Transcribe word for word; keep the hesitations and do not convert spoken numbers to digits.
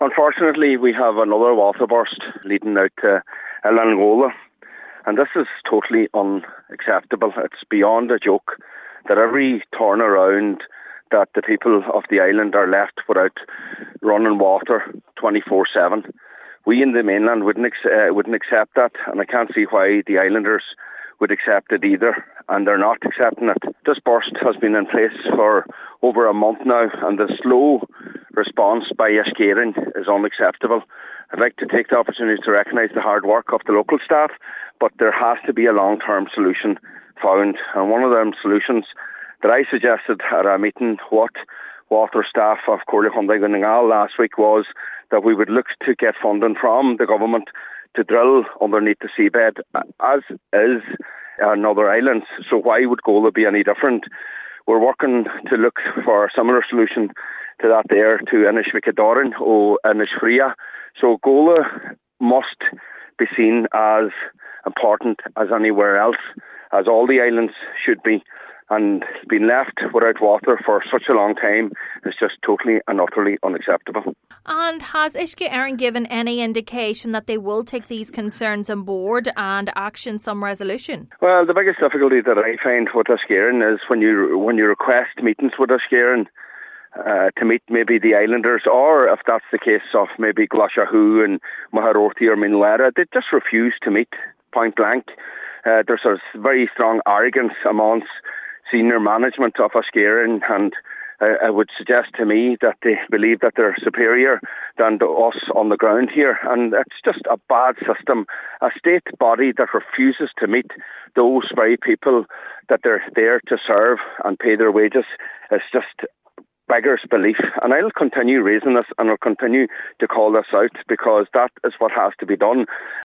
Unfortunately, we have another water burst leading out to Ilangola, and this is totally unacceptable. It's beyond a joke that every turnaround that the people of the island are left without running water twenty-four seven. We in the mainland wouldn't, ex- uh, wouldn't accept that, and I can't see why the islanders would accept it either, and they're not accepting it. This burst has been in place for over a month now, and the slow response by Iskerin is unacceptable. I'd like to take the opportunity to recognise the hard work of the local staff, but there has to be a long-term solution found, and one of them solutions that I suggested at a meeting with water staff of Corleacundaigh last week was that we would look to get funding from the government to drill underneath the seabed, as is in other islands. So why would Gola be any different? We're working to look for a similar solution to that there to Inishvicadorin or Inishfria. So Gola must be seen as important as anywhere else, as all the islands should be. And being left without water for such a long time is just totally and utterly unacceptable. And has Uisce Éireann given any indication that they will take these concerns on board and action some resolution? Well, the biggest difficulty that I find with Uisce Éireann is when you when you request meetings with Uisce Éireann uh, to meet maybe the islanders, or if that's the case of maybe Glashahoo and Maharorty or Minuera, they just refuse to meet point blank. Uh, there's a very strong arrogance amongst senior management of Uisce Éireann, and uh, I would suggest to me that they believe that they're superior than to us on the ground here, and it's just a bad system. A state body that refuses to meet those very people that they're there to serve and pay their wages is just beggars belief. And I'll continue raising this, and I'll continue to call this out, because that is what has to be done.